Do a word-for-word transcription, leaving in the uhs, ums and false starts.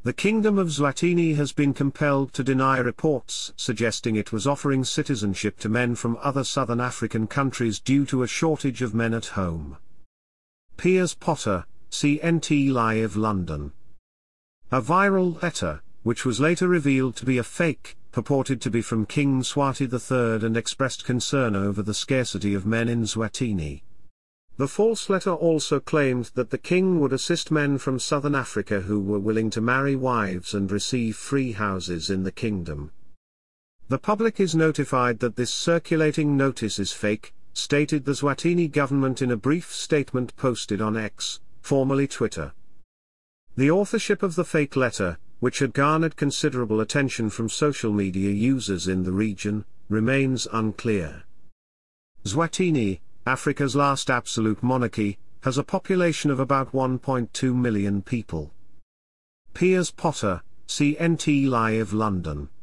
The Kingdom of Eswatini has been compelled to deny reports suggesting it was offering citizenship to men from other southern African countries due to a shortage of men at home. Piers Potter, C N T Live London. A viral letter, which was later revealed to be a fake, purported to be from King Mswati the third and expressed concern over the scarcity of men in Eswatini. The false letter also claimed that the king would assist men from southern Africa who were willing to marry wives and receive free houses in the kingdom. The public is notified that this circulating notice is fake, stated the Eswatini government in a brief statement posted on X, formerly Twitter. The authorship of the fake letter, which had garnered considerable attention from social media users in the region, remains unclear. Eswatini, Africa's last absolute monarchy, has a population of about one point two million people. Piers Potter, C N T Live London.